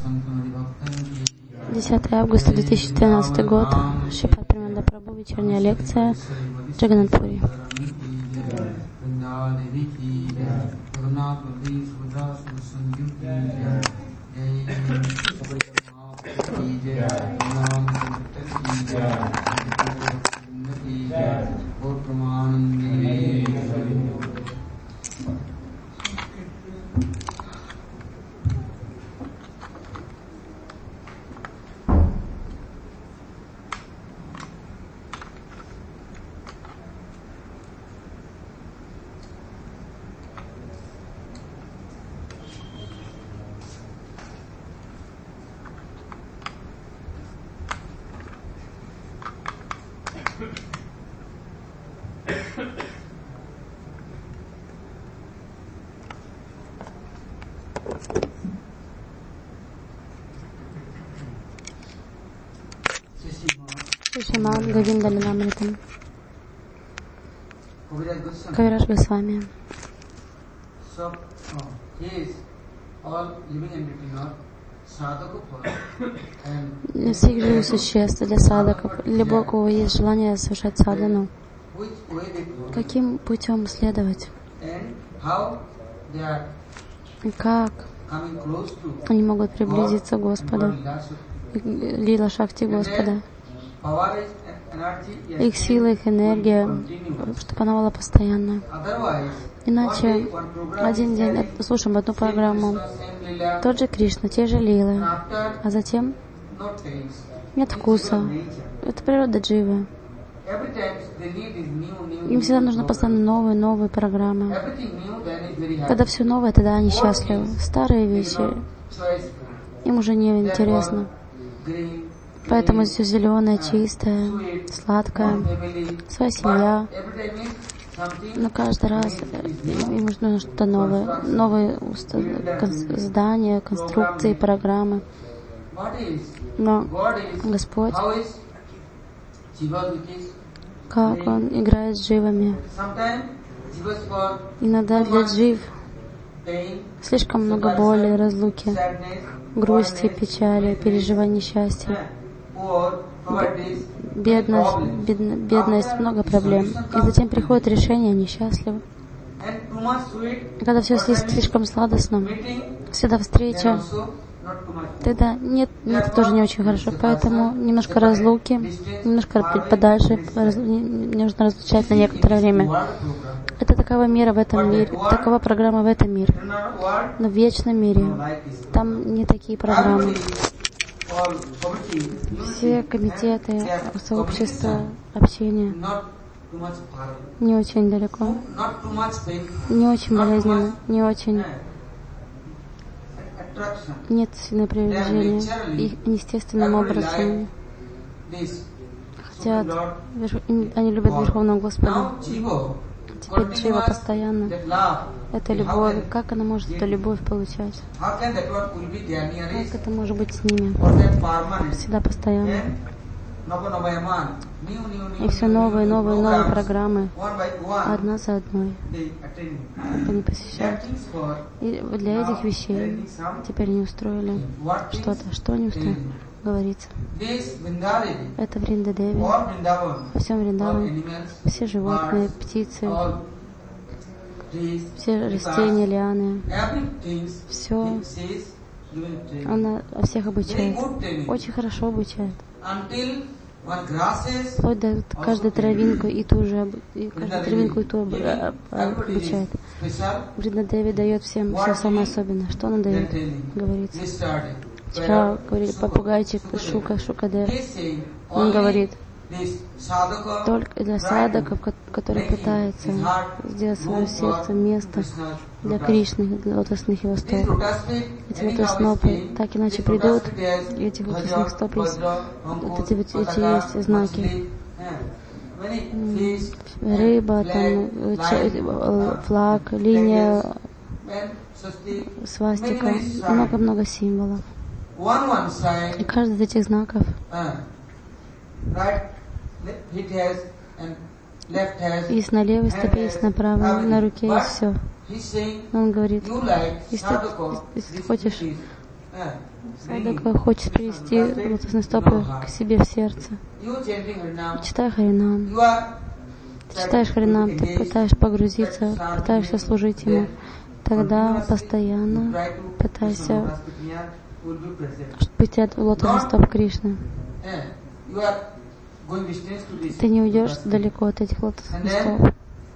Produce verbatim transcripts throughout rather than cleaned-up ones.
десятое августа две тысячи тринадцатый год. Шрипад Премананда Прабху. Вечерняя лекция. Джаганнатпури. Шримад Говинда Лиламритам. Кавирадж Госвами. Для всех живых существ, для садхаков, для любого, у кого есть желание совершать садхану, каким путем следовать? И как они могут приблизиться к Господу, лила шакти Господа? Их сила, их энергия, чтобы она была постоянная. Иначе один день слушаем одну программу, тот же Кришна, те же лилы, а затем нет вкуса. Это природа дживы. Им всегда нужно постоянно новые, новые программы. Когда все новое, тогда они счастливы. Старые вещи им уже не интересно. Поэтому все зеленое, чистое, сладкое, своя семья. Но каждый раз им нужно что-то новое. Новые здания, конструкции, программы. Но Господь, как Он играет с дживами. Иногда для джив слишком много боли, разлуки, грусти, печали, переживаний счастья. Бедность, бедно, бедность, много проблем. И затем приходит решение, они счастливы. И когда все слишком сладостно, всегда встреча, тогда нет, нет, тоже не очень хорошо. Поэтому немножко разлуки, немножко подальше, раз, не нужно разлучать на некоторое время. Это такова мера в этом мире, такова программа в этом мире. Но в вечном мире там не такие программы. Все комитеты, сообщества, общения не очень далеко, не очень болезненно, не очень, нет сильного привержения. Их естественным образом хотят, они любят Верховного Господа. Теперь джива постоянно. Это любовь. Как она может эту любовь получать? Как это может быть с ними? Всегда постоянно. И все новые, новые, новые программы. Одна за одной. Они посещают. И для этих вещей теперь они устроили что-то. Что они устроили? Говорится. Это Вриндадеви. Во всем Вриндаване. Все животные, птицы, все растения, лианы. Все. Она всех обучает. Очень хорошо обучает. Вплоть до каждой травинку и ту же и каждую травинку и ту обучает. Вриндадеви дает всем все самое особенное. Что она дает? Говорится. Вчера говорили попугайчик Шука, Шукадер. Он говорит, только для садхаков, которые пытаются сделать свое сердце место для Кришны, для лотосных его стоп. Эти лотоснопы так иначе придут, и этих лотосных стоп есть, вот эти, вот эти есть знаки. Рыба, там, флаг, линия, свастика, много-много символов. И каждый из этих знаков есть на левой стопе, есть на правой, на руке есть все. Но он говорит, если ты, если ты хочешь Садака хочет привести лотосные стопы к себе в сердце. Читай Харинам. Ты читаешь Харинам, ты пытаешься погрузиться, пытаешься служить ему. Тогда постоянно пытайся быть от лотосных стоп Кришны. Ты не уйдешь далеко от этих лотосных стоп.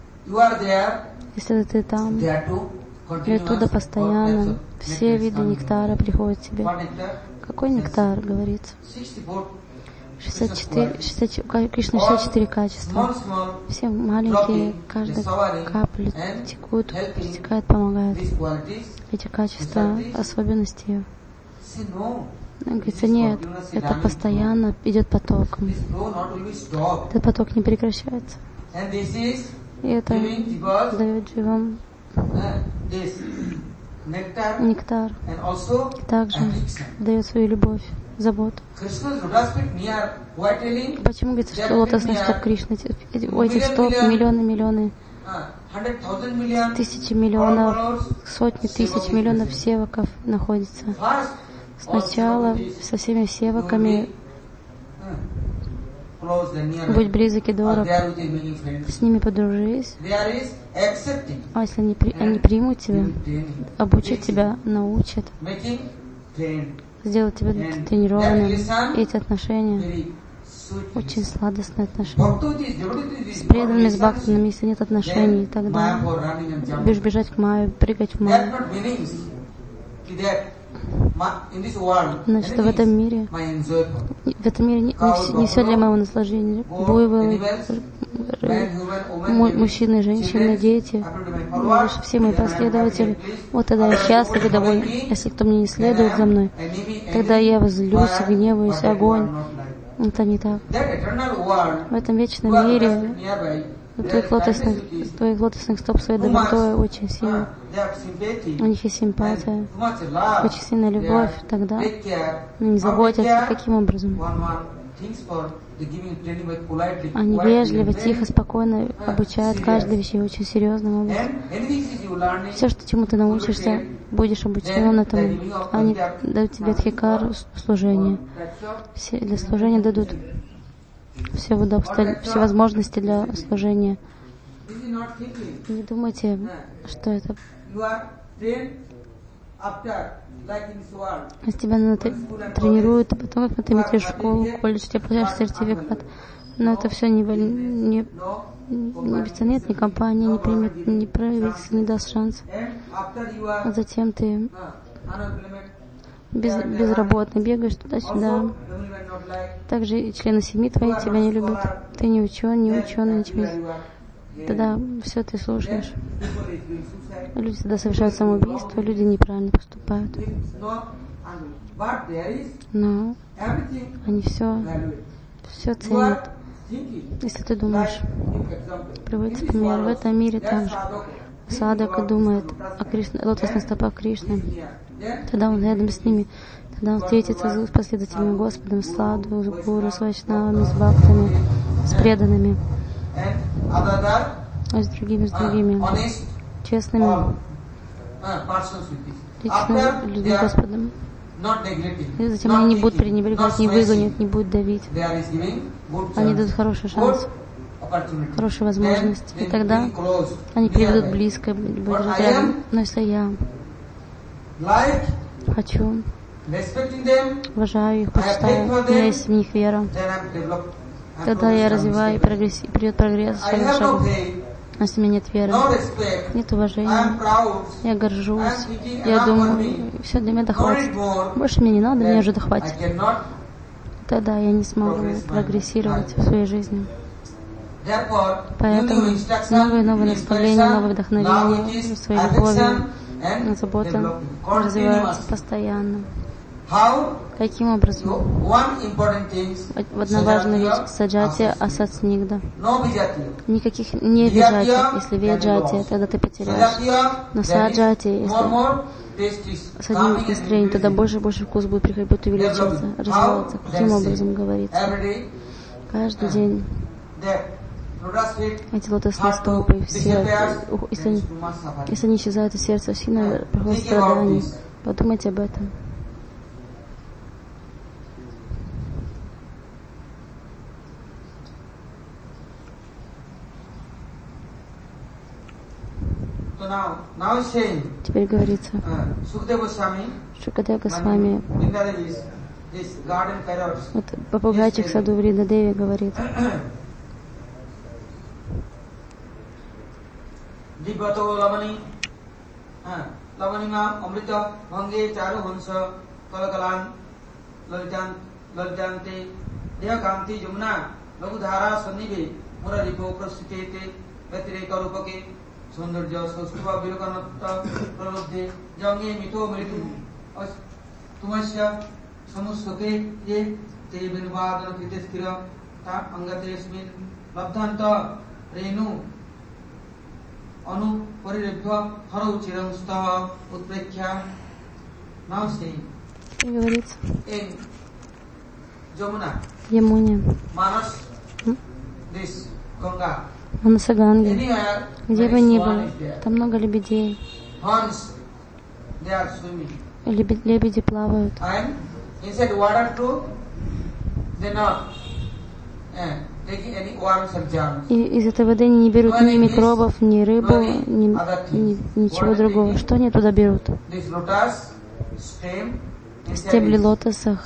Если ты там, и оттуда постоянно все виды нектара приходят к тебе. Какой нектар, говорится? шестьдесят четыре, шестьдесят, Кришна шестьдесят четыре качества. Все маленькие, каждая капля текут, протекает, помогает. Эти качества, особенности. Говорится, нет, это постоянно идет потоком. Этот поток не прекращается. И это дает живым нектар. И также дает свою любовь, заботу. Почему говорится, что лотосный стоп Кришны? У этих стоп миллионы, миллионы, тысячи миллионов, сотни тысяч миллионов севаков находится. Сначала со всеми севаками будь близок и дорог, с ними подружись. А если они, при, они примут тебя, обучат тебя, научат, сделать тебя тренированным. И эти отношения очень сладостные отношения. С преданными, с бхактанами, если нет отношений, тогда будешь бежать к Майе, прыгать в Майю. Значит, в этом мире, в этом мире не, не, все, не все для моего наслаждения. Буйволы, мужчины, женщины, дети, все мои последователи. Вот тогда я счастлив и доволен. Если кто мне не следует за мной, тогда я возлюсь, гневаюсь, огонь. Это не так. В этом вечном мире твоих лотосных, твоих лотосных стоп своей добротой очень сильно. У них есть симпатия, очень сильная любовь. Тогда они заботятся. Каким образом? Они вежливо, тихо, спокойно обучают каждой вещи очень серьезным образом. Все, что чему ты научишься, будешь обучен этому. Они дают тебе дхикар служение. Все для служения дадут все удобства, все возможности для служения. Не думайте, что это... Если тебя тренируют, потом как ты метишь в школу, колледж, тебе получаешь сертификат. Но это все не, не, не нет, ни компания не примет, ни правительство не даст шанс. А затем ты без, безработный, бегаешь туда-сюда. Также и члены семьи твои тебя не любят. Ты не ученый, не ученый, ничего. Тогда все ты слушаешь. Люди тогда совершают самоубийство, люди неправильно поступают. Но они все, все ценят. Если ты думаешь, приводится пример, в этом мире также садака думает о Кришне, лотосных стопах Кришны, тогда он рядом с ними, тогда он встретится с последователями Господом, с саду, с гуру, с вайшнавами, с бхактами, с преданными, а с другими, с другими, честными, личными людьми Господом. И затем они не будут пренебрегать, не выгонят, не будут давить. Они дадут хороший шанс, хорошую возможность. И тогда они приведут близко, будут рядом. Но если я хочу, уважаю их, почитаю, у меня есть в них вера, тогда я развиваю и прогресс, придет прогресс шаг за шагом. А если у меня нет веры, нет уважения, я горжусь, я думаю, все, для меня хватит. Больше мне не надо, мне уже хватит. Тогда я не смогу прогрессировать в своей жизни. Поэтому новые новые наставления, новые вдохновения, своей любовью, заботой развиваются постоянно. Каким образом? Одна важная вещь — саджатия асатснигда. Никаких не виджатия. Если виджатия, тогда ты потеряешь. Но саджатия, если с одним настроением, тогда больше и больше вкус будет приходить, будет увеличиваться, развиваться. Каким образом говорится? Каждый день эти лотосные стопы, все, если они, если они исчезают из сердца, сильно проходит страдание. Подумайте об этом. Теперь говорится, Шукадева Госвами, вот попугайчик в саду Вриндадеви говорит, говорится, Ямуне, Манасаганге, где бы ни было, там много лебедей. Лебеди, лебеди плавают. И из этой воды они не берут ни микробов, ни рыбу, ни, ни, ничего другого. Что они туда берут? Стебли лотосах.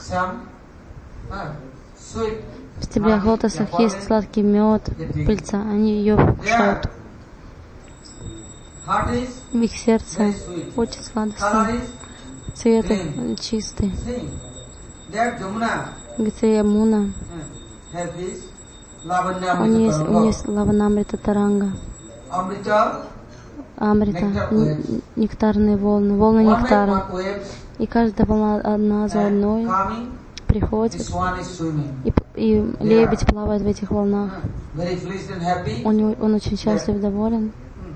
В стеблях лотосах есть сладкий мед, пыльца. Они ее кушают. В их сердце очень сладостный, цвет чистый. Где Ямуна, у нее есть, у нее есть лаванамрита таранга, амрита, нектарные волны, волны нектара. И каждая волна одна за одной приходит, и, и лебедь плавает в этих волнах. Он, он очень счастлив, доволен.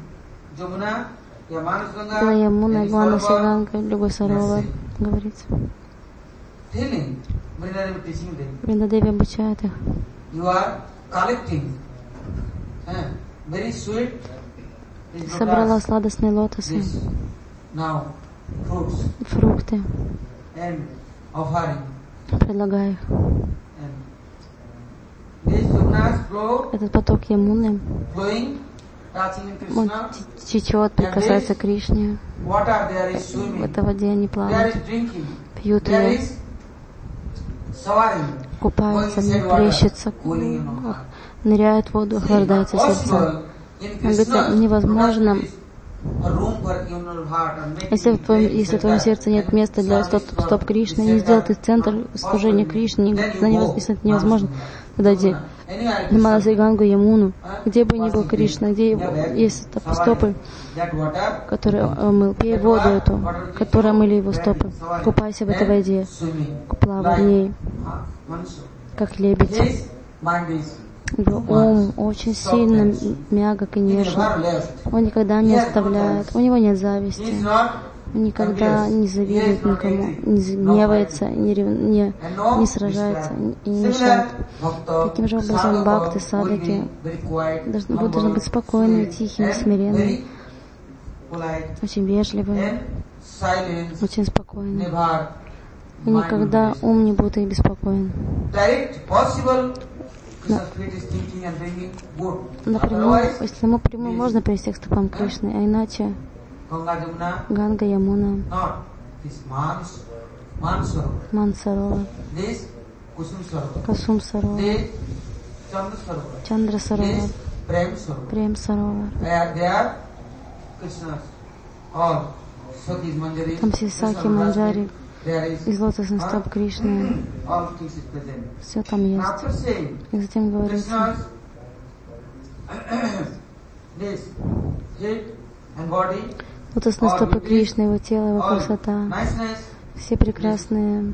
Ямуна, Манасаганга, любой Саровар, говорится. Вриндадеви обучает их. Собрала сладостные лотосы, фрукты, предлагая их. Этот поток Ямуны, он течет, прикасается к Кришне. В этой воде они плавают, пьют ее, купаются, плещутся, ныряют в воду, охлаждаются сердца. Он говорит, невозможно, если в твоем, если в твоем сердце нет места для стоп, стоп Кришны, не сделай ты центр служения Кришне, если это невозможно, тогда иди на Манасаганга, Ямуну, где бы ни был Кришна, где есть стопы, которые мыл, пей воду эту, которая мыли его стопы, купайся в этой воде, плавай в ней, как лебедь. Его ум очень сильно мягок и нежен. Он никогда не оставляет, у него нет зависти. Он никогда не завидует никому, не гневается, не, не, не сражается и не мешает. Таким же образом бхакты, садаки должны, должны быть спокойными, тихими, смиренными, очень вежливые, очень спокойные. И никогда ум не будет их беспокоен. Но, напрямую, если напрямую можно привести к стопам Кришны, а иначе Ганга, Ямуна, Мансарова, Касум Сарова, Чандра Сарова, Прем Сарова. Там все саки, манджари, из лотосных стоп Кришны. Все там есть. И затем говорится, лотосные стопы Кришны, его тело, его красота, все прекрасные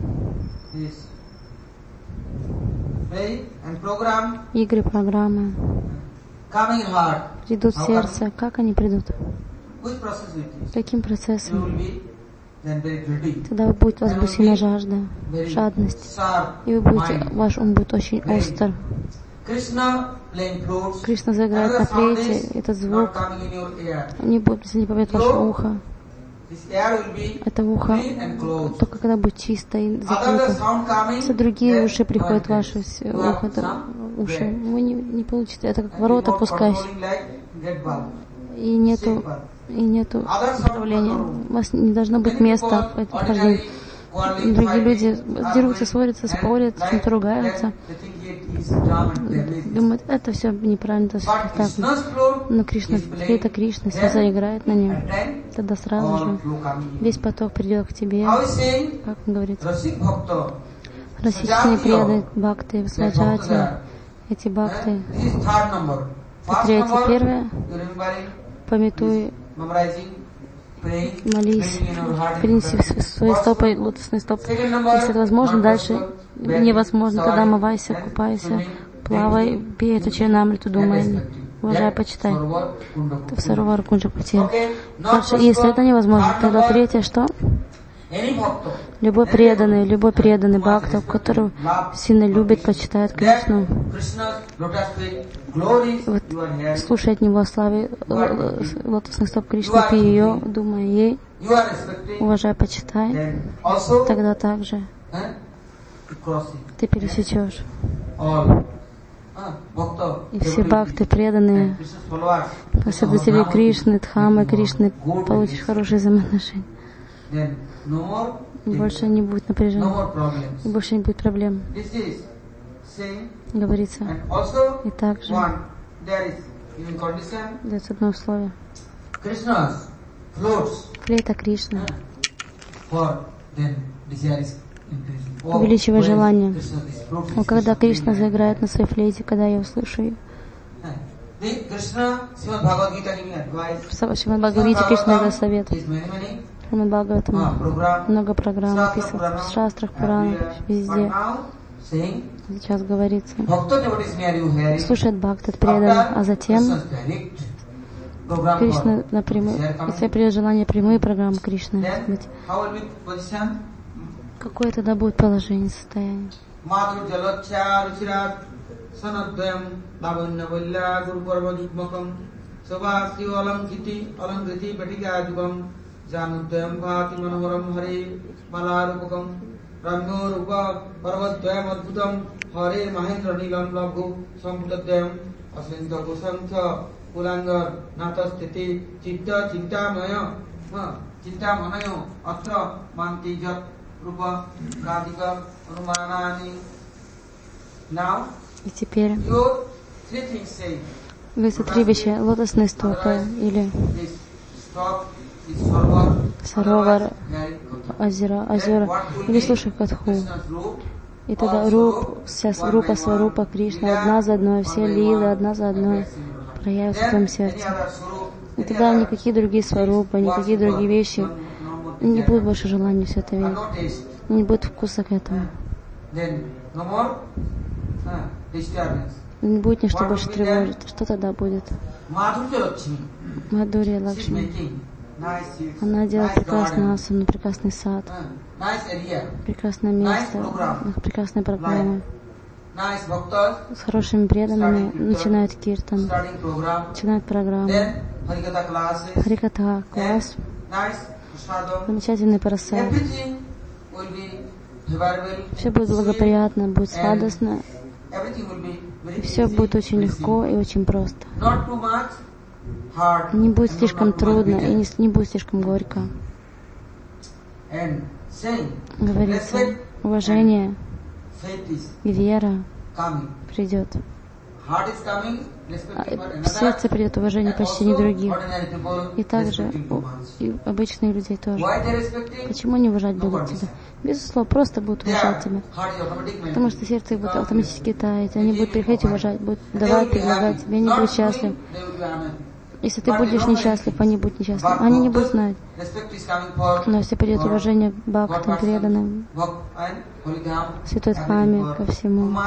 игры, программы придут в сердце. Как они придут? Каким процессом? Тогда вы будете, у вас будет сильная жажда, жадность, и вы будете, ваш ум будет очень остр. Кришна заиграет на флейте, этот звук не будет, не попадет в ваше ухо. Это ухо только когда будет чисто и закрыто. Все другие уши приходят в ваше ухо, это уши. Вы не, не получите, это как ворота пускающие. И нету и нету управления. У вас не должно быть места в этом вхождении. Другие люди дерутся, ссорятся, спорят, чем-то ругаются. Думают, это все неправильно, это все так. Но Кришна, это Кришна, если заиграет на нем, тогда сразу же весь поток придет к тебе. Как он говорит, расичные преданные бхакты, сваджати, эти бхакты. Третье, первое, памятуй, молись, принеси свои стопы, лотосные стопы. Если это возможно, дальше невозможно, тогда омывайся, купайся, плавай, пей эту чаринамриту, думай, уважай, почитай. Это в Саровар Кунджа Пути. Дальше, если это невозможно, тогда третье, что? Любой преданный, любой преданный бхакта, который сильно любит, почитает Кришну, вот, слушай от него славы лотосных стоп Кришны, пей ее, думай ей, уважай, почитай, тогда также ты пересечешь. И все бхакты преданные, последователи Кришны, Дхамы Кришны, получишь хорошие взаимоотношения. Больше не будет напряжения, и больше не будет проблем. Говорится. И также дается одно условие. Флейта Кришны увеличивая желание. Но когда Кришна заиграет на своей флейте, когда я услышу ее. В Шримад Бхагавадгите Кришна дает совет. В Шримад Бхагаватам много программ описано в шастрах, Пуранах, везде. Сейчас говорится. Слушает бхактат предан, а затем Кришна напрямую, если придет желание прямые программы Кришны. Какое тогда будет положение, состояние? И теперь эти три вещи, лотосные стопы или Саровар, озера, озера, или слушай Катху. И тогда руп, вся рупа, сварупа Кришна одна за одной, все лилы одна за одной проявятся в твоем сердце. И тогда никакие другие сварупы, никакие другие вещи, не будет больше желания все это видеть. Не будет вкуса к этому. Не будет ничто больше тревожить. Что тогда будет? Мадхурья Лакшми. Она делает прекрасный асану, прекрасный сад, прекрасное место, прекрасная программа. С хорошими преданными начинают киртан, начинают программу. Харикатха класс, замечательный парасад. Все будет благоприятно, будет сладостно, и все будет очень легко и очень просто. Не будет слишком трудно и не, не будет слишком горько. Говорится, уважение и вера придет. В сердце придет уважение почти не других. И также и обычных людей тоже. Почему не уважать будут тебя? Безусловно, просто будут уважать тебя. Потому что сердце их будет автоматически таять. Они будут приходить уважать, будут давать, предлагать тебе, они будут счастливы. Если ты будешь несчастлив, они будут несчастливы. Они не будут знать. Но если придет уважение к бхактам, преданным, Святой Дхаме, ко всему,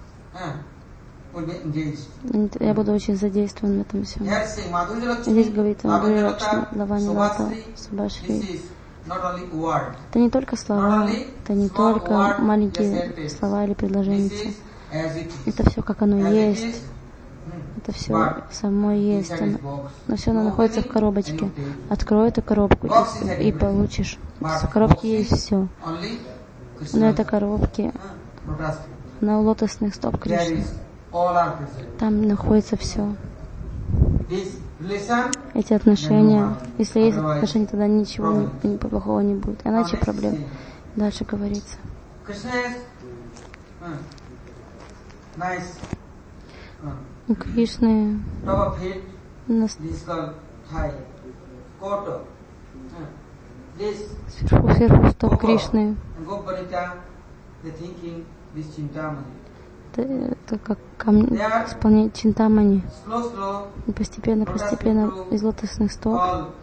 я буду очень задействован в этом всем. Здесь говорит Мадхурья Лакшми, Лавани Лата, Субашри. Это не только слова, это не только маленькие слова или предложения. Это все, как оно есть. Это все само есть. Оно, но все оно находится в коробочке. Открой эту коробку и, и получишь. В коробке есть все. Но это коробки на лотосных стоп Кришны. Там находится все. эти отношения. Если есть отношения, тогда ничего не, плохого не будет. Иначе проблем. Дальше говорится. У Кришны на сверху, сверху стоп Кришны. Это, это как камни, исполнять чинтамани. И постепенно, постепенно из лотосных стоп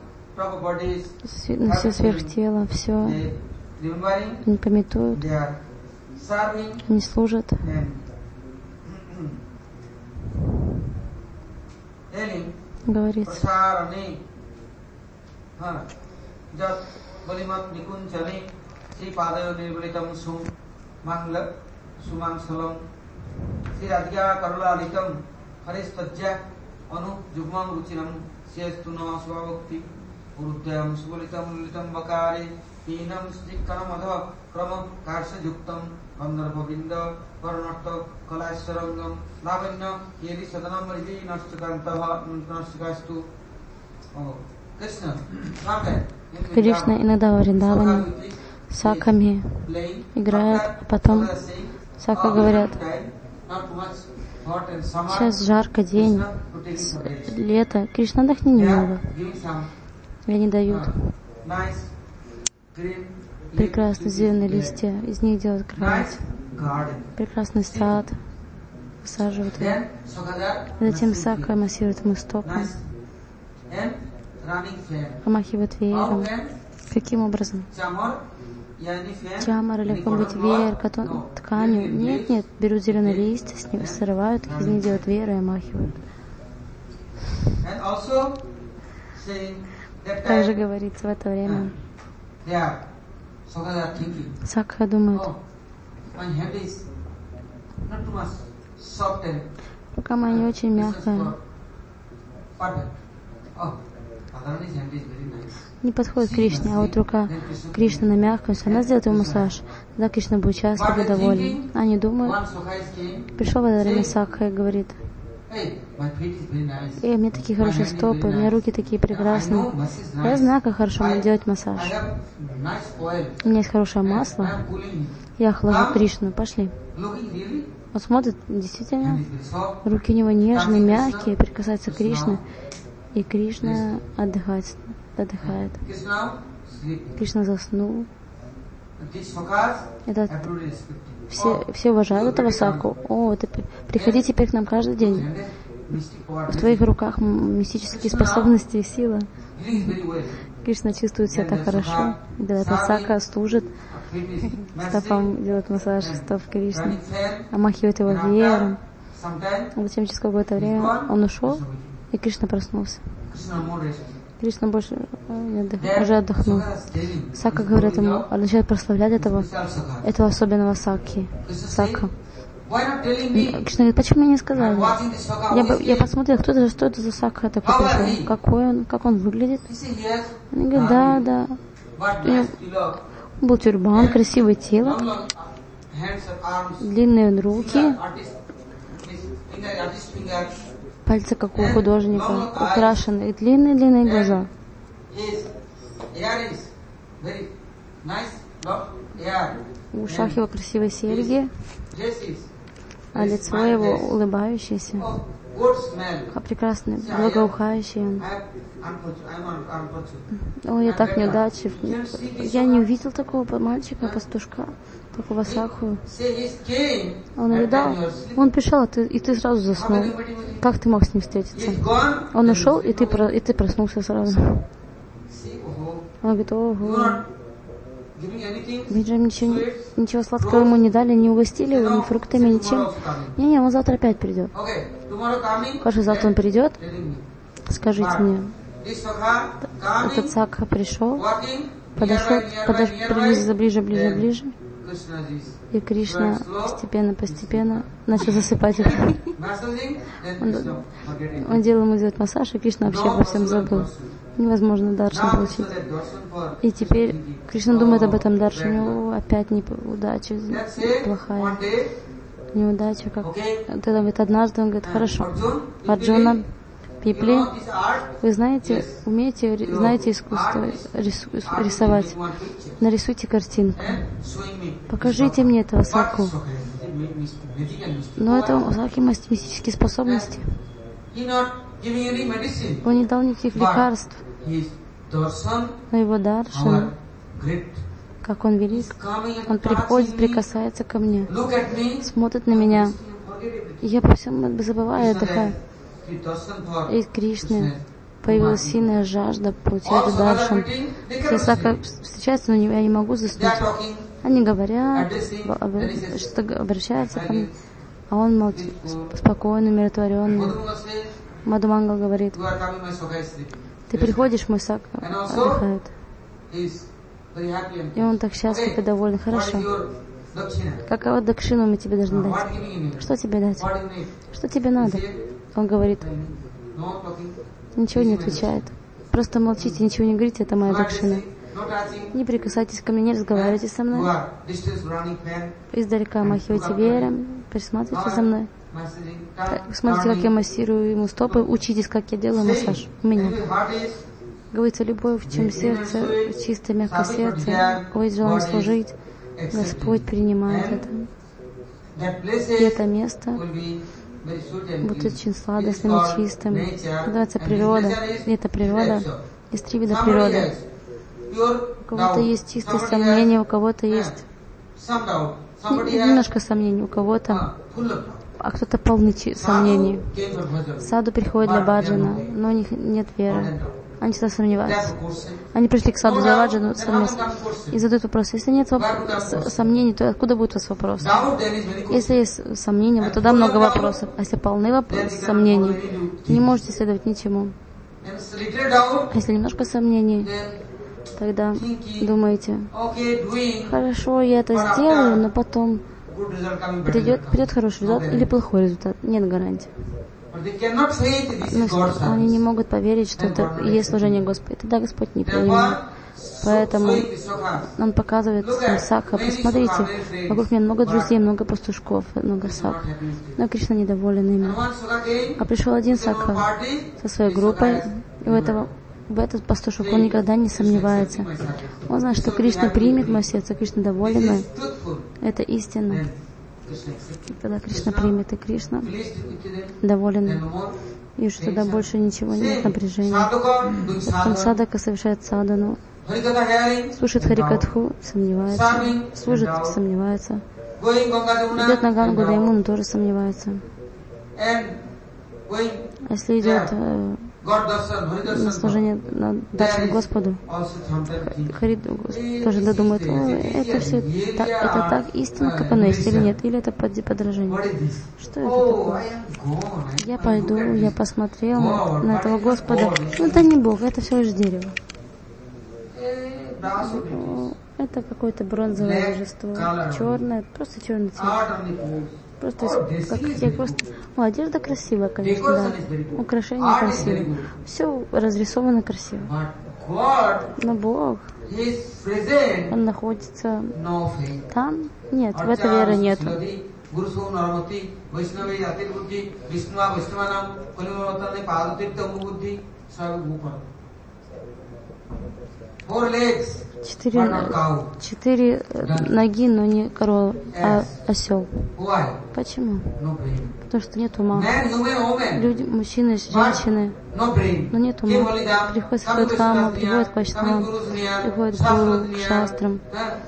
на все сверхтело, все они пометуют, они служат. Говорится. Кришна иногда в Вриндаване саками играет, а потом сака говорят: сейчас жарко день, лето, Кришна, отдохни немного. И они дают прекрасные зеленые листья, из них делают кровать, прекрасный сад, высаживают его. Затем сака массирует ему стопы, помахивает веером. Каким образом? Чамар или какой-нибудь веер, тканью. Нет, нет, берут зеленые листья, с них срывают, из них делают веер и омахивают. Также говорится в это время. Сакха думает: рука моя не очень мягкая, не подходит Кришне, а вот рука Кришны на мягкую, если она сделает ему массаж, тогда Кришна будет счастлив и доволен. Они думают, пришел в это время Сакха и говорит: эй, у меня такие хорошие стопы, у меня руки такие прекрасные. Я знаю, как хорошо мне делать массаж. У меня есть хорошее масло, я охлажу Кришну, пошли. Он смотрит, действительно, руки у него нежные, мягкие, прикасаются к Кришне, и Кришна отдыхает, отдыхает. Кришна заснул. Это, все, все уважают этого Сакху. О, ты приходи теперь к нам каждый день. В твоих руках мистические способности и сила. Кришна чувствует себя так хорошо. Когда этот Сакха служит, стопам делает массаж стоп Кришны, омахивает его веером. А затем через какое-то время он ушел, и Кришна проснулся. Кришна больше не отдых, уже отдохнул. Сакха говорит ему, он начинает прославлять этого, этого особенного Сакхи, Сакха. Кришна говорит: почему мне не сказали? Я, я посмотрел, кто это, что это за Сакха такой пришел, какой он, как он выглядит. Они говорят: да, да. Он был тюрбан, красивое тело, длинные руки, пальцы, как у художника, украшенные, длинные-длинные глаза. В ушах его красивые серьги, а лицо его улыбающееся, а прекрасный, благоухающий он. Ой, я так неудачлив. Я не увидел такого мальчика, пастушка, такого Сакху. Он говорит: да, он пришел, и ты, и ты сразу заснул. Как ты мог с ним встретиться? Он ушел, и ты, и ты проснулся сразу. Он говорит: ого. Виджам ничего, ничего сладкого ему не дали, не угостили его, ни фруктами, ничем. Не-не, он завтра опять придет. Хорошо, завтра он придет. Скажите мне, этот Сакха пришел, подошел, подошел, приблизился ближе, ближе, ближе, и Кришна постепенно, постепенно начал засыпать их. Он, он делал ему делать массаж, и Кришна вообще обо всем забыл. Невозможно даршан получить. И теперь Кришна думает об этом даршане: о, опять неудача, плохая неудача. Как... Тогда говорит, однажды он говорит: хорошо, Арджуна, пепле. Вы знаете, умеете, знаете искусство рисовать. Нарисуйте картинку. Покажите мне этого саку. Но это саки мистические способности. Он не дал никаких лекарств. Но его даршан, как он велик, он приходит, прикасается ко мне, смотрит на меня. И я по всем забываю, отдыхаю. И Кришны появилась сильная жажда получить этот даршан. Сака встречается, но я не могу заснуть. Они говорят, что-то обращаются ко мне, а он молчит, спокойный, умиротворенный. Мадхумангал говорит: ты приходишь, мой сака отдыхает. И он так счастлив и доволен. Хорошо. Какова дакшину мы тебе должны дать? Что тебе дать? Что тебе надо? Он говорит, ничего не отвечает. Просто молчите, ничего не говорите, это моя дакшина. Не прикасайтесь ко мне, не разговаривайте со мной. Издалека махивайте веером, присматривайте за мной. Смотрите, как я массирую ему стопы, учитесь, как я делаю массаж у меня. Говорится, любовь, в чем сердце, чистое, мягкое сердце, у кого есть желание служить, Господь принимает это. И это место будет очень сладостным и чистым. Называется природа. И это природа. Есть три вида природы. У кого-то есть чистое сомнение, у кого-то есть немножко сомнений, у кого-то, а кто-то полный сомнений. Саду приходит для баджана, но у них нет веры. Они всегда сомневаются. Они пришли к саду для баджана совместно и задают вопрос. Если нет сомнений, то откуда будет у вас вопрос? Если есть сомнения, вот тогда много вопросов. А если полны вопросы, сомнений, не можете следовать ничему. А если немножко сомнений, тогда думаете, хорошо, я это сделаю, но потом придет, придет хороший результат или плохой результат. Нет гарантии. Но они не могут поверить, что это и есть служение Господу. Тогда Господь не принимает. Поэтому Он показывает сакха. Посмотрите, вокруг меня много друзей, много пастушков, много сакх. Но Кришна недоволен ими. А пришел один сакха со своей группой, и у этого в этот пастушок он никогда не сомневается. Он знает, что Кришна примет мое сердце, Кришна доволен. Это истина. И тогда Кришна примет, и Кришна доволен. И уж тогда больше ничего нет напряжения. Потом садака совершает садану, слушает Харикатху, сомневается, служит, сомневается. Идет на Гангу, да ему он тоже сомневается. А если идет э, на служение на дачу Господу, Харид тоже додумает, это все так, это так истинно, как оно есть, или нет, или это подражение. Что это такое? Я пойду, я посмотрел на этого Господа. Ну это не Бог, это всего лишь дерево. Это какое-то бронзовое божество, черное, просто черный цвет. Просто, как, я просто... О, одежда красивая, конечно, да. Украшения красивые. Все разрисовано красиво. Но Бог, Он находится там? Нет, в этой веры нет. Четыре, четыре ноги, но не корова, а осел. Почему? Потому что нет ума. Люди, мужчины, женщины, но нет ума. Приходят к Садхаму, приходят к Вайшнавам, приходят к Гуру, к шастрам,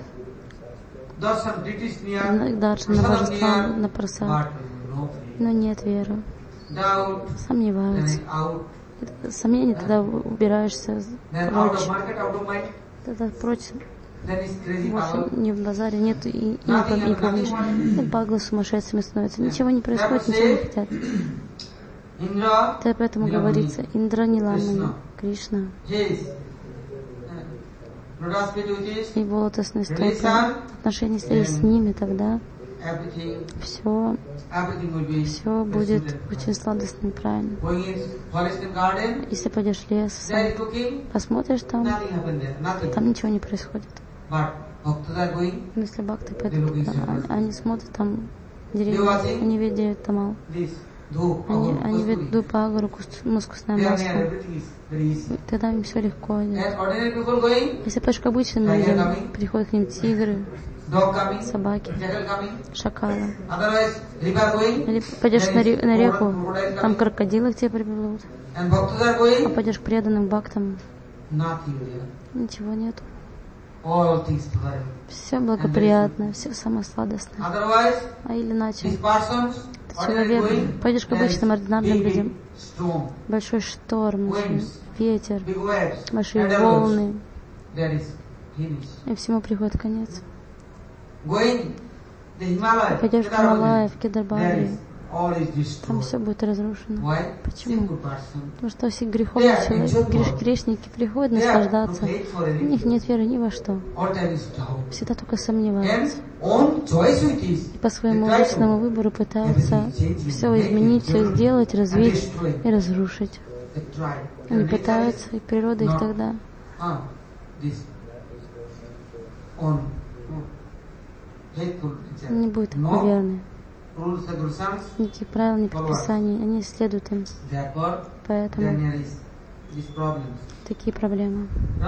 к даршан, на божествам, на прасад. Но нет веры. Сомневаются. Сомнения, тогда убираешься прочь. Тогда прочь. Больше не в базаре, нет и, и не, не помнишь. И баглы сумасшедшими становятся. Ничего не происходит, ничего не хотят. Тогда поэтому говорится, Индра Ниламани, Кришна. Его лотосные стопы, отношения с ними, тогда все, все будет очень сладостно и правильно. Если пойдешь в лес, посмотришь там, там ничего не происходит. Но если бхакты пойдут, они смотрят там деревья, они видят Тамал. Они, они ведут по агуру мускусное масло. Тогда им все легко идет. Если пойдешь к обычным людям, приходят к ним тигры, собаки, шакалы. Или пойдешь на, ре, на реку, там крокодилы к тебе приплывут. А пойдешь к преданным бхактам, ничего нету. Все благоприятно, все самосладостно. А или иначе, человек, пойдешь к обычным ординарным людям, большой шторм, большой ветер, большие волны, и всему приходит конец. Пойдешь в Гималай, в Кедарбари, там все будет разрушено. Почему? Потому что все греховные человек, греш, грешники приходят наслаждаться. У них нет веры ни во что. Всегда только сомневаются. И по своему личному выбору пытаются все изменить, все сделать, развить и разрушить. Они пытаются, и природа их тогда не будет такой верной. Никаких правил, ни предписаний, они следуют им. Поэтому такие проблемы.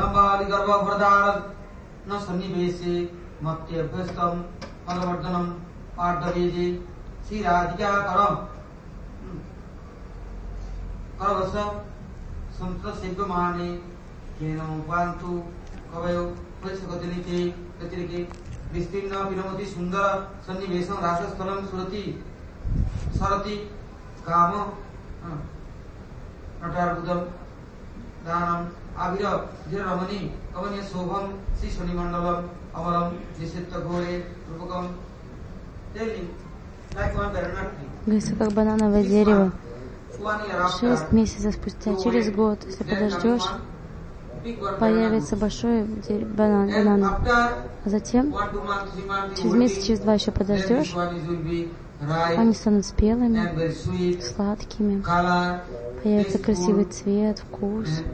Vistinna Pinamati Sundara Sannivesam Rasasthalam Surati Sarati Kama Natargudam Danam Avira Jiramani Kavanya Sobham Sishani Mandalam Amaram Nisitta Gore Rupakam. Telling like one banana tree. Говорится, как банановое дерево. Шесть месяцев спустя, через год, если подождешь, появится большой банан, банан. А затем, через месяц, через два еще подождешь, они станут спелыми, сладкими, появится красивый цвет, вкус.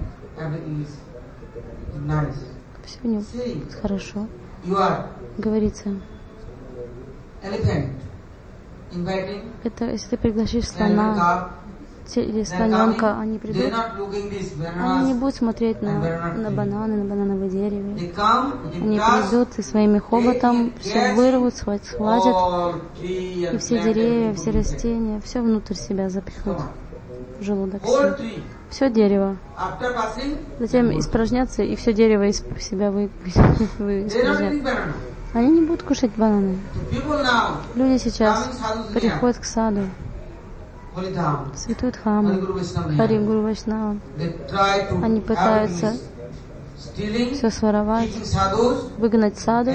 Все у него будет хорошо. Говорится, это если ты пригласишь слона или слоненка, они придут, они не будут смотреть на, на бананы, на банановое дерево. Они придут и своими хоботом все вырвут, схватят, и все деревья, все растения, все внутрь себя запихнут, в желудок. Все, все дерево. Затем испражнятся, и все дерево из себя вы, вы испражнят. Они не будут кушать бананы. Люди сейчас приходят к саду, святой Дхаму, Хари Гуру Вайшнава. Они пытаются все своровать, выгнать саду,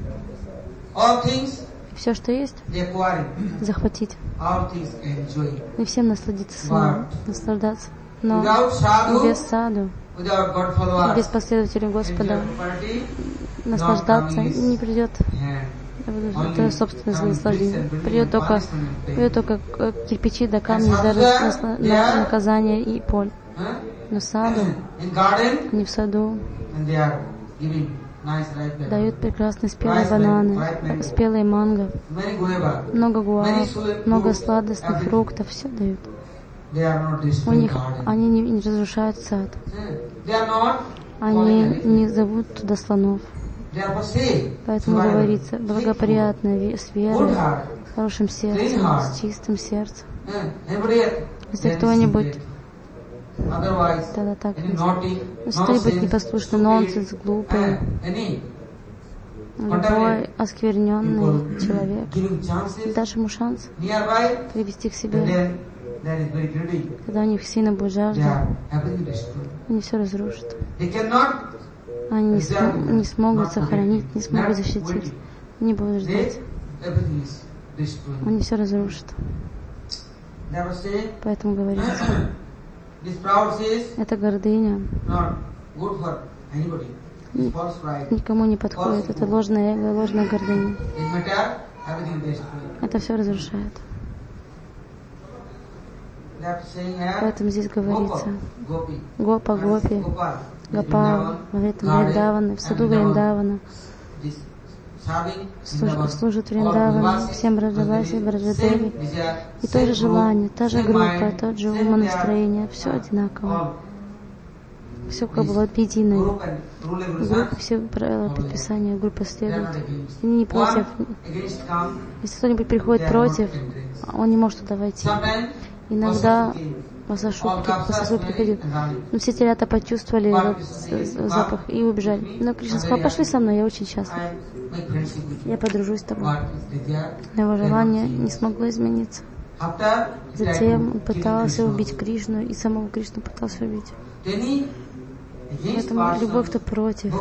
и все, что есть, захватить. И всем насладиться самим, наслаждаться. Но без саду, без последователей Господа, наслаждаться не придет. Это собственное наслаждение. Придет только, придет только кирпичи до камней, для наказания и боль. Но саду, не в саду, дают прекрасные спелые бананы, спелые манго, много гуав, много сладостных фруктов, все дают. У них они не, не разрушают сад. Они не зовут туда слонов. Поэтому говорится, благоприятно с верой, с хорошим сердцем, с чистым сердцем. Если кто-нибудь тогда так, если кто-нибудь непослушный, нонсенс, глупый, любой оскверненный человек, дашь ему шанс привести к себе, когда у них сильно будет жажда, они все разрушат. Они не, см- не смогут сохранить, не смогут защитить, не будут ждать. Они все разрушат. Поэтому говорится, эта гордыня никому не подходит. Это ложное эго, ложная гордыня. Это все разрушает. Поэтому здесь говорится, Гопа, Гопи, Гопал, говорит Вриндавана, в саду Вриндавана. служит, служит Вриндаване, всем Браджаваси, Браджадеви. И то же желание, та же группа, тот же ум, настроение, все одинаково. Все как бы вот единое. Группа, все правила, предписания группы следуют. Они не против. Если кто-нибудь приходит против, он не может туда войти. Иногда Васасуд приходил. Но все телята почувствовали этот запах и убежали. Но Кришна сказал: пошли со мной, я очень счастлив. Я подружусь с тобой. Но его желание не смогло измениться. Затем он пытался убить Кришну, и самого Кришну пытался убить. Поэтому любой, кто против,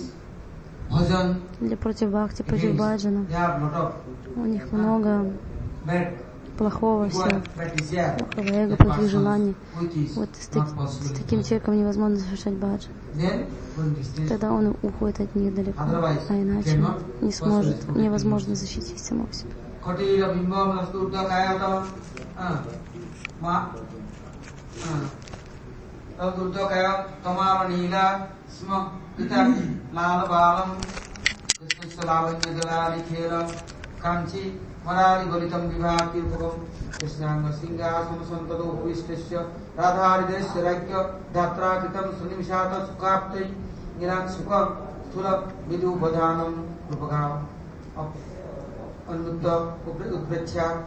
или против бхакти, против баджана, у них много плохого всего, плохого эго, плохих желаний. Вот с, так, с таким человеком невозможно совершать баджан. Тогда он уходит от них далеко, а иначе не сможет, невозможно защитить самого себя. Marari Golitam Vivaki Pugam Krishnanga Singasam Santado Vistesya Radharidesya Rakya Datra Kitam Sunimishata Sukaptai Nirak Sukam Thula Vidu Bhajanam Rupagam Anutta Uprecha.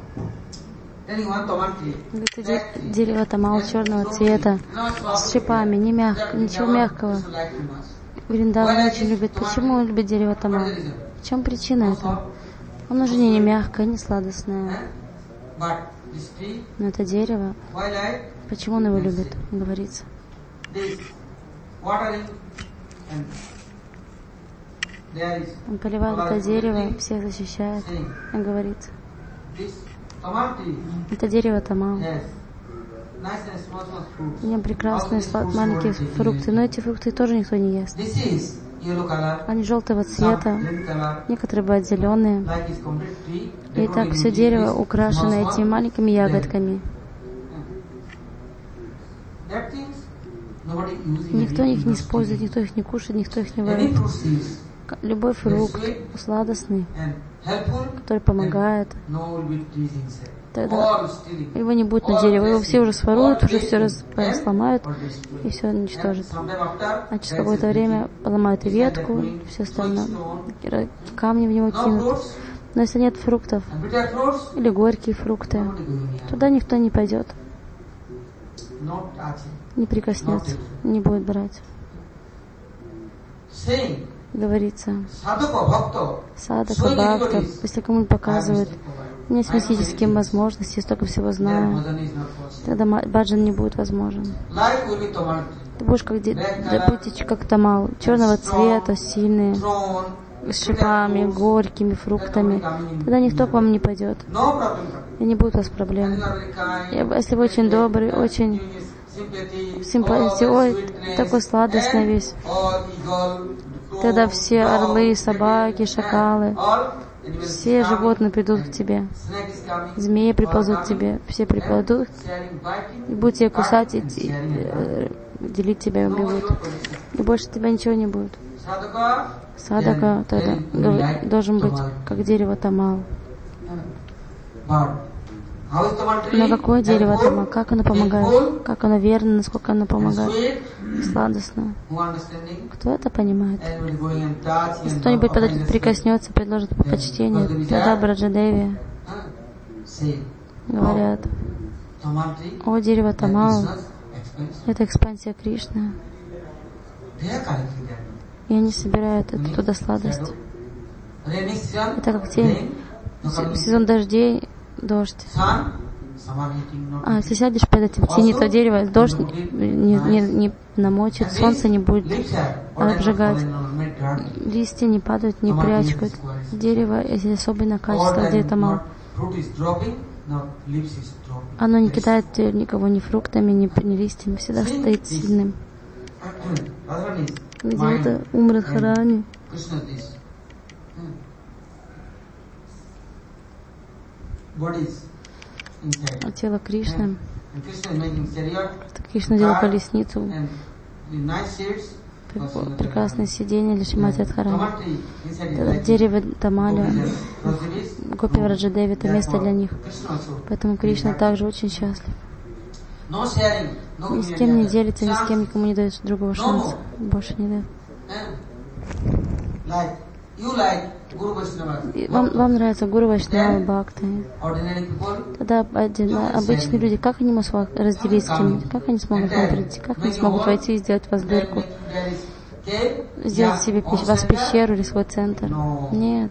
Это дерево тамал черного цвета с шипами, не мягко, ничего мягкого. Вриндаван очень любит. Почему он любит дерево тамал? В чем причина этого? Оно же не мягкое, не сладостное. Но это дерево, почему он его любит, говорится. Он поливает это дерево, всех защищает, и говорится. Это дерево тамал. В нем прекрасные маленькие фрукты, но эти фрукты тоже никто не ест. Они желтого цвета, некоторые бывают зеленые. И так все дерево украшено этими маленькими ягодками. Никто их не использует, никто их не кушает, никто их не варит. Любой фрукт сладостный, который помогает, тогда его не будет на дереве, его все уже своруют, уже все раз, сломают и все уничтожат. А через какое-то время поломают и ветку, и все остальное, камни в него кинут. Но если нет фруктов или горькие фрукты, туда никто не пойдет, не прикоснется, не будет брать. Говорится, садака, бхакта, если кому-нибудь показывают, у меня есть мистические возможности, я столько всего знаю, тогда баджан не будет возможен. Ты будешь как, будете как тамал, черного цвета, сильные, с шипами, горькими фруктами. Тогда никто к вам не пойдет, и не будет у вас проблем. Если вы очень добрый, очень симпатичный, ой, такой сладостный весь, тогда все орлы, собаки, шакалы, все животные придут к тебе, змеи приползут к тебе, все приползут и будут тебя кусать и, и, и делить тебя и убивают. И больше тебя ничего не будет. Садака тогда должен быть как дерево тамал. Но какое дерево тамал? Как оно помогает? Как оно верно? Насколько оно помогает? Сладостно. Кто это понимает? Если кто-нибудь прикоснется, предложит почтение, тогда Браджадеви говорят: о, дерево тамал, это экспансия Кришны. И они собирают оттуда сладость. Это как тень. Сезон дождей, дождь. А если сядешь под этим тени, то дерево, дождь не, не, не намочит, солнце не будет обжигать, листья не падают, не прячкают. Дерево, если особенно качество, где это мало, оно не кидает никого ни фруктами, ни, ни листьями, всегда стоит сильным. Где это ум Радхарани. А тело Кришны. Кришна делал колесницу. прекрасное сиденье для Шримати Радхарани. Дерево Тамаля, Гопи Враджадеви — это место для них. Поэтому Кришна также очень счастлив. Ни с кем не делится, ни с кем никому не дает другого шанса. Больше не дает. Вам, вам нравится Гуру Вайшнава Бхакти. Тогда один, обычные люди, как они могут разделить с кем-нибудь? Как они смогут вам прийти? Как они смогут войти и сделать вас дырку? Сделать себе вас пещеру или свой центр? Нет.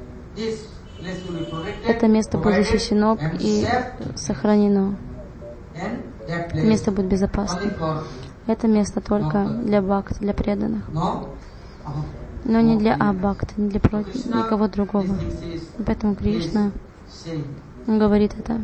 Это место будет защищено и сохранено. Это место будет безопасным. Это место только для бхакти, для преданных. Но не для абхакти, не для никого другого. Поэтому Кришна говорит это.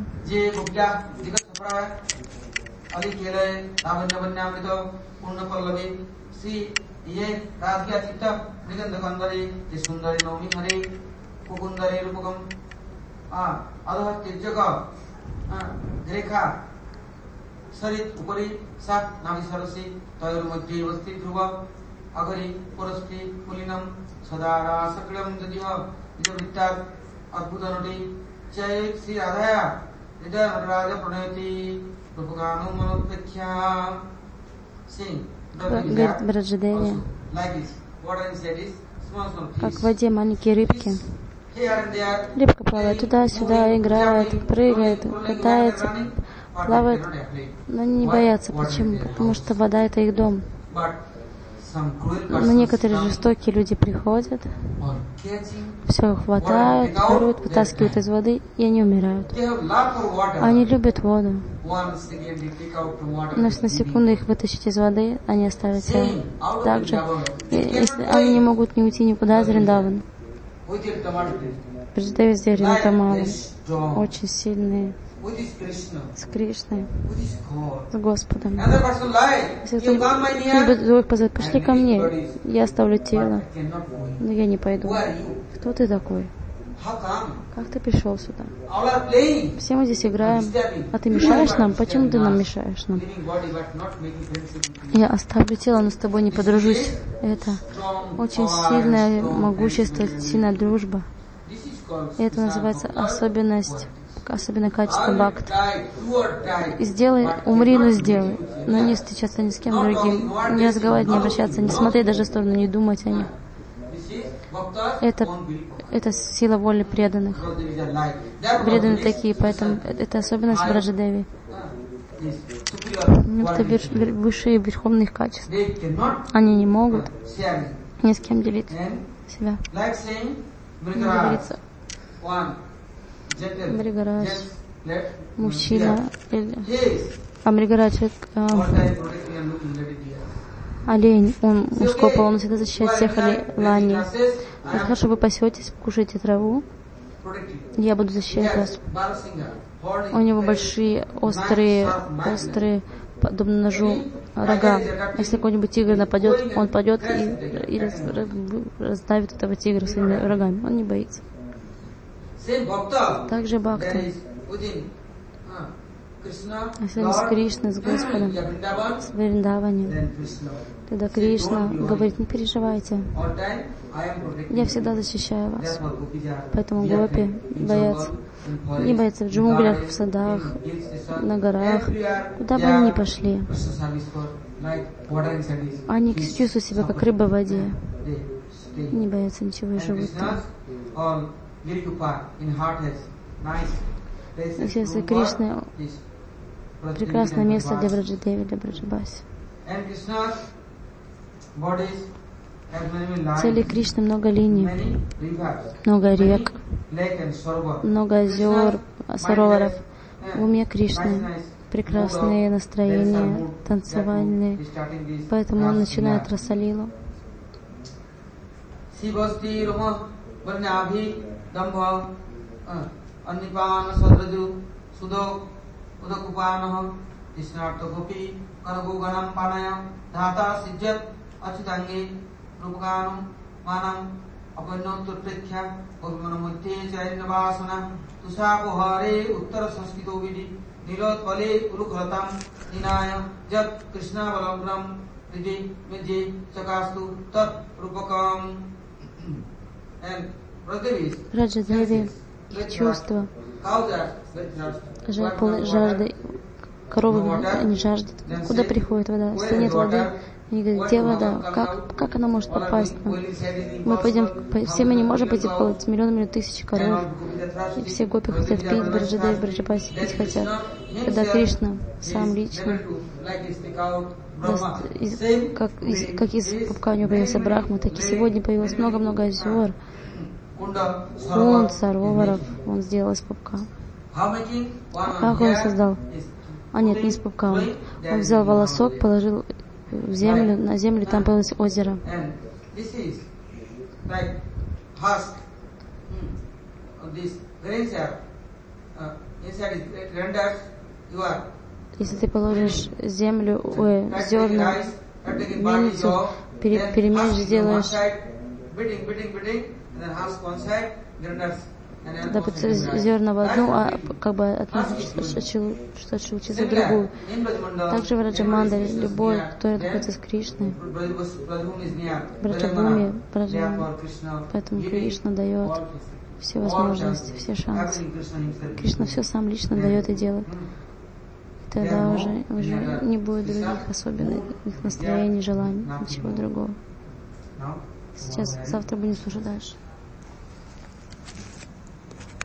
Agari Purasti Pulinam Sadara Saklam Dadiva Vidavittat Adbhutanati Chay Sri Radhaya Nida Raja Pranayati Rupaganu Manupekya. Sing. Говорит Браджадеви, как в воде маленькие рыбки. Рыбка плавает туда-сюда, играет, прыгает, катается, плавает, но они не боятся. Почему? Потому что вода — это их дом. Но некоторые жестокие люди приходят, все хватают, воруют, вытаскивают из воды, и они умирают. Они любят воду. Но если на секунду их вытащить из воды, они оставят себя. Также, если они не могут не уйти никуда из Вриндавана. Браджадеви с деревом Тамалом очень сильные. С Кришной, с Господом. Если кто-нибудь другой позовет, пошли ко мне, я оставлю тело, но я не пойду. Кто ты такой? Как ты пришел сюда? Все мы здесь играем, а ты мешаешь нам? Почему ты нам мешаешь нам? Я оставлю тело, но с тобой не подружусь. Это очень сильное могущество, сильная дружба. И это называется особенность, особенное качество бхакти. Сделай, умри, но сделай. Но не встречаться ни с кем другим, не разговаривать, не обращаться, не смотреть даже в сторону, не думать о них. Это, это сила воли преданных. Преданные такие, поэтому это особенность Браджадеви. Это высшие верховных качеств. Они не могут ни с кем делить себя. Не говорится, Мригарадж, мужчина, а Мригарадж э, олень, он мужского пола, он всегда защищает всех оленей. Вот хорошо, вы пасетесь, кушаете траву, я буду защищать вас. У него большие, острые, острые, подобно ножу, рога. Если какой-нибудь тигр нападет, он падет и, и раз, раздавит этого тигра своими рогами. Он не боится. Также бхакти. Если с Кришной, с Господом, с Вриндаване, тогда Кришна говорит: не переживайте, я всегда защищаю вас. Поэтому гопи боятся. Не боятся в джунглях, в садах, на горах, куда бы они ни пошли. Они чувствуют себя как рыба в воде. Не боятся ничего и живут там. И сердце Кришны — прекрасное место для Браджадеви, для Браджабаси. В теле Кришны много линий, много рек, много озер, сароваров. В уме Кришны прекрасные настроения, танцевальные. Поэтому он начинает Расалилу. Anipana Sadraju Sudo Udakupanaha Isnartha Gopi Kanagoganam Panayam Dhata Sijjat Achutangi Rupakanam Manam Apanotur Prekhya Gopimanamudhe Charinavasana Tusapo Hare Uttara Sanskito Vidi Nilot Pale Urukratam Ninaya Jat Krishna Balabram Riji, Miji, Chakastu, Tat, Rupakam. And Rajadevi, Раджа-деви, их чувства, жажды, коровы, они жаждут. Куда приходит вода? Если нет воды, они говорят, где вода? Как, как она может попасть к нам? Мы пойдем, все мы не можем пойти в колодец, миллион, миллион, тысячи коров. И все гопи хотят пить, Браджадеви, Браджапаси пить хотят. Когда Кришна сам лично, из, как, из, как из пупка у него появился Брахма, так и сегодня появилось много-много озер. Кунд, сароваров он сделал из пупка. Как он создал? А нет, не из пупка. Он, он взял волосок, положил в землю, на землю, там появилось озеро. Если ты положишь землю, ой, зерна, мельницу, пере, перемелешь, сделаешь, когда зерна в одну, а как бы отшелчится в другую. Также в Раджамандале любовь, которая находится с Кришной, Браджабхуми, поэтому Кришна дает все возможности, все шансы. Кришна все сам лично дает и делает. И тогда уже, уже не будет других особенных настроений, желаний, ничего другого. Сейчас, завтра будем слушать дальше.